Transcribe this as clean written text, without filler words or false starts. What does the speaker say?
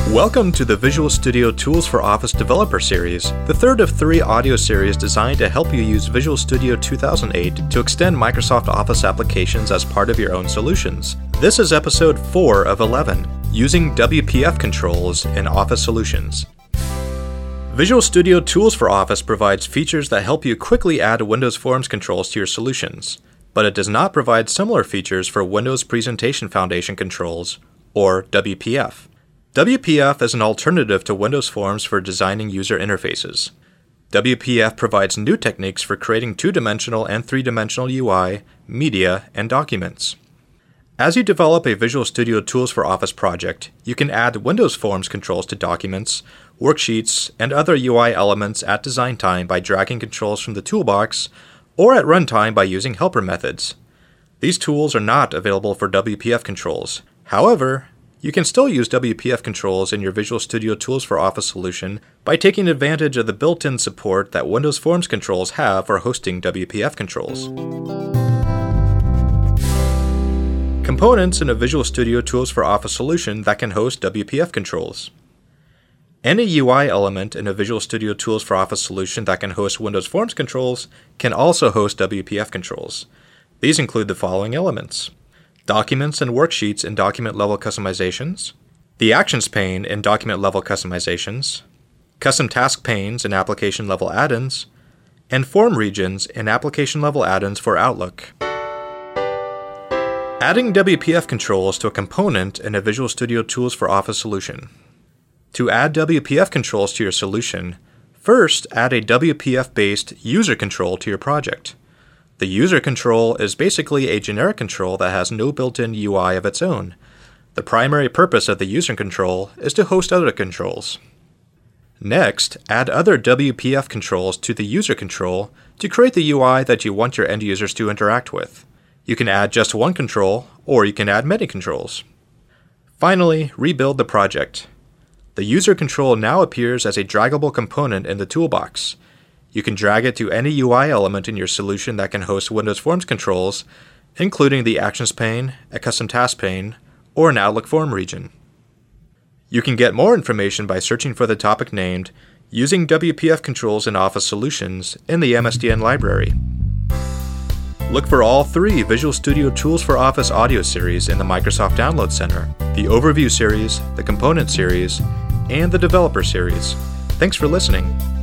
Welcome to the Visual Studio Tools for Office Developer Series, the third of 3 audio series designed to help you use Visual Studio 2008 to extend Microsoft Office applications as part of your own solutions. This is episode 4 of 11, Using WPF Controls in Office Solutions. Visual Studio Tools for Office provides features that help you quickly add Windows Forms controls to your solutions, but it does not provide similar features for Windows Presentation Foundation controls, or WPF. WPF is an alternative to Windows Forms for designing user interfaces. WPF provides new techniques for creating 2-dimensional and 3-dimensional UI, media, and documents. As you develop a Visual Studio Tools for Office project, you can add Windows Forms controls to documents, worksheets, and other UI elements at design time by dragging controls from the toolbox, or at runtime by using helper methods. These tools are not available for WPF controls. However, you can still use WPF controls in your Visual Studio Tools for Office solution by taking advantage of the built-in support that Windows Forms controls have for hosting WPF controls. Components in a Visual Studio Tools for Office solution that can host WPF controls. Any UI element in a Visual Studio Tools for Office solution that can host Windows Forms controls can also host WPF controls. These include the following elements: documents and worksheets in document-level customizations, the Actions pane in document-level customizations, custom task panes in application-level add-ins, and form regions in application-level add-ins for Outlook. Adding WPF controls to a component in a Visual Studio Tools for Office solution. To add WPF controls to your solution, first add a WPF-based user control to your project. The user control is basically a generic control that has no built-in UI of its own. The primary purpose of the user control is to host other controls. Next, add other WPF controls to the user control to create the UI that you want your end users to interact with. You can add just one control, or you can add many controls. Finally, rebuild the project. The user control now appears as a draggable component in the toolbox. You can drag it to any UI element in your solution that can host Windows Forms controls, including the Actions pane, a custom task pane, or an Outlook form region. You can get more information by searching for the topic named Using WPF Controls in Office Solutions in the MSDN library. Look for all 3 Visual Studio Tools for Office audio series in the Microsoft Download Center: the Overview series, the Component series, and the Developer series. Thanks for listening.